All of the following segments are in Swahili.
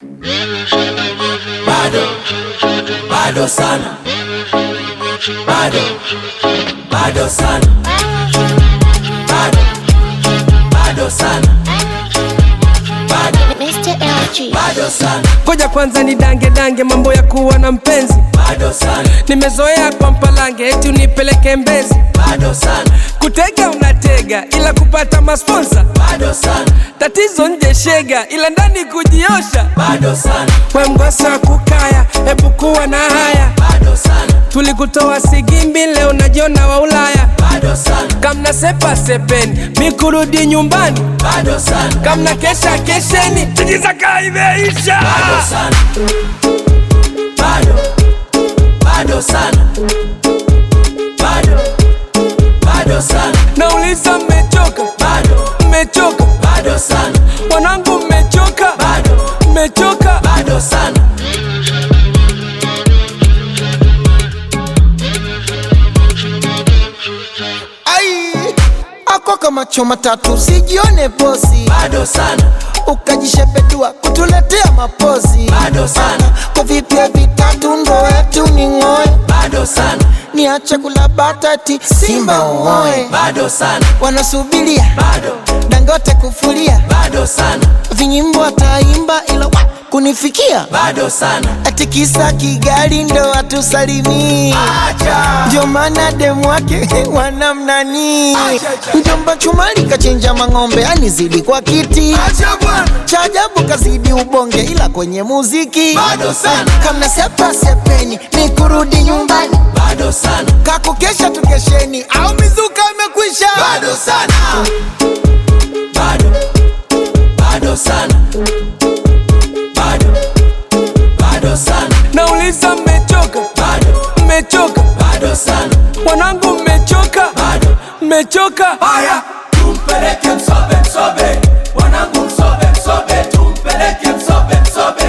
Bado sana. Bado sana. Bado sana. Mr. LG. Bado sana. Koja kwanza ni dange mambo ya kuwa na mpenzi. Bado sana. Nimezoea kwa mpalange eti unipeleke Mbezi. Bado sana. Kutega unatega ila kupata masponsa. Bado sana. Tatizo nje shega ila ndani kujiosha. Bado sana. We mgosa kukaya hebu kuwa na haya. Bado sana. Tulikutoa Sigimbi leo najiona wa Ulaya. Bado sana. Kamna sepa sepeni mikurudi nyumbani. Bado sana. Kamna kesha kesheni tijizaka imeisha. Bado sana. Bado sana. Bado sana. Nauliza mmechoka? Mmechoka? Bado sana. Wanangu mmechoka? Mmechoka? Bado sana. Ai, ako kama choma tatu sijione bosi. Bado sana. Ukajishepedua kutuletea mapozi. Bado sana. Kwa vipya vitatu ndo etu ni ngoe. Bado sana. Niache kula batati Simba uoe. Bado sana. Wanasubiria Dangote kufulia. Bado sana. Vinyimbo ataimba ila kunifikia. Bado sana. Ati kisa Kigali ndo atusalimii. Ndio maana demu wake wanamnani. Mjomba Chumali kachinja mang'ombe anizidi kwa kiti. Cha ajabu kazidi ubonge ila kwenye muziki. Bado sana. Kamna sepa sepeni ni kurudi nyumbani. Bado sana. Kakukesha tukesheni au mizuka imekwisha. Bado sana. Bado sana. Bado sana. Nauliza mmechoka? Mmechoka? Bado sana. Wanangu mmechoka? Mmechoka? Haya, tumpeleke msobe. Wanangu msobe. Tumpeleke msobe.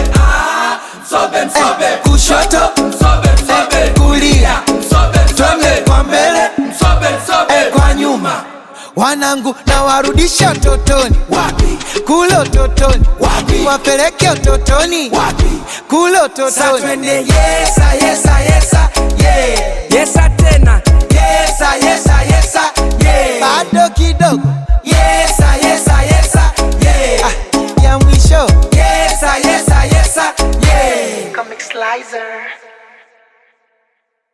Msobe. Kushoto Msobe. kulia Msobe. kwa mbele Msobe. kwa nyuma. Wanangu na warudisha utotoni. Wapi? Kule utotoni. Wapi? Wapeleke utotoni. Wapi? Kule utotoni. Twende yesa. Yeah. Yesa tena. Yesa.